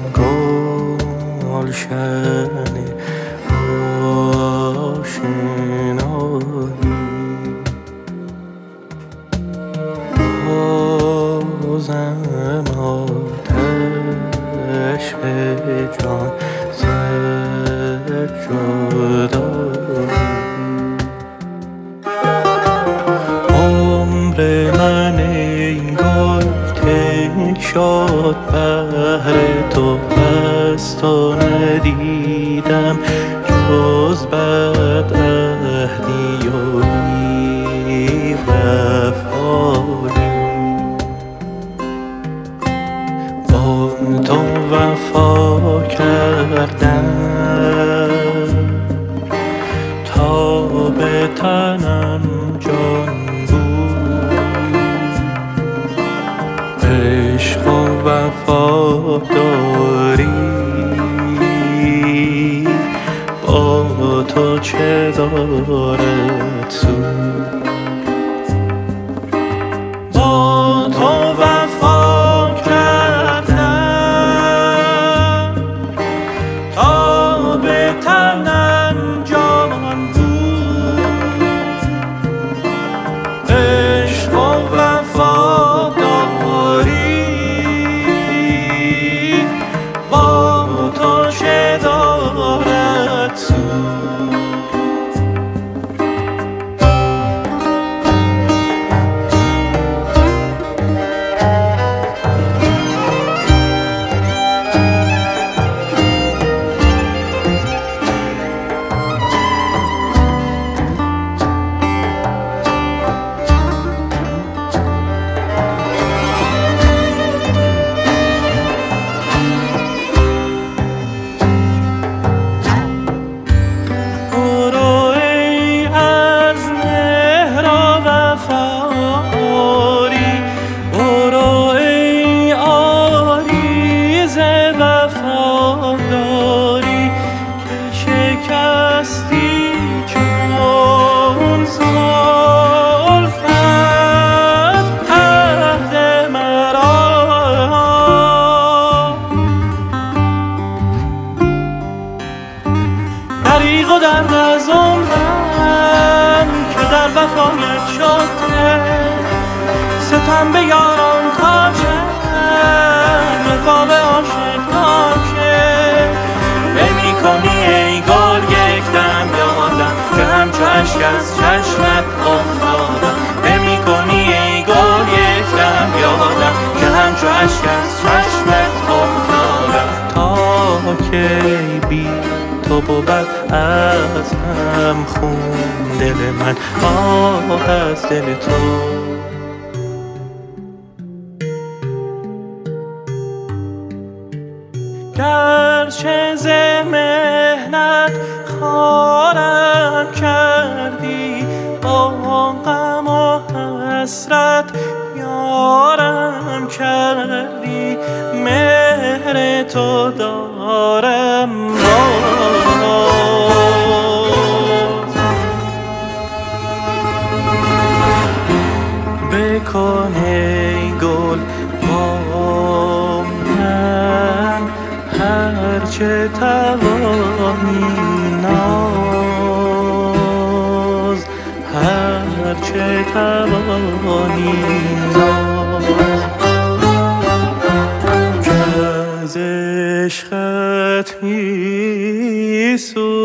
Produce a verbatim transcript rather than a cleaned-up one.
گلشن آشنایی بازم آتش به جان زد جدایی عمر من انگار تنگ شد بهر تو پس تو ندیدم جز بدعهدی و بی‌وفایی با تو وفا کردم تا به تنم جان عشق و وفاداری با تو چه دارد سود با تو وفا کردم تا به تنم جان بود عشق و وفاداری با تو چه دارد سود دریغ و درد از عمرم که در وفایت شده ستم به یاران کاشه وفا به عاشق ناشه نمی کنی ای گل یک دم یادم که همچو اشک از چشمت افتادم نمی کنی ای گل یک دم یادم که همچو اشک از چشمت افتادم تا که بی تو بود از هم خون دل من آه از دل تو گرچه ز محنت خارم کردی با غم و حسرت یارم کردی مهر تو دارم بکن ای گل با من هرچه توانی ناز هرچه توانی ناز که از عشقت می سوزم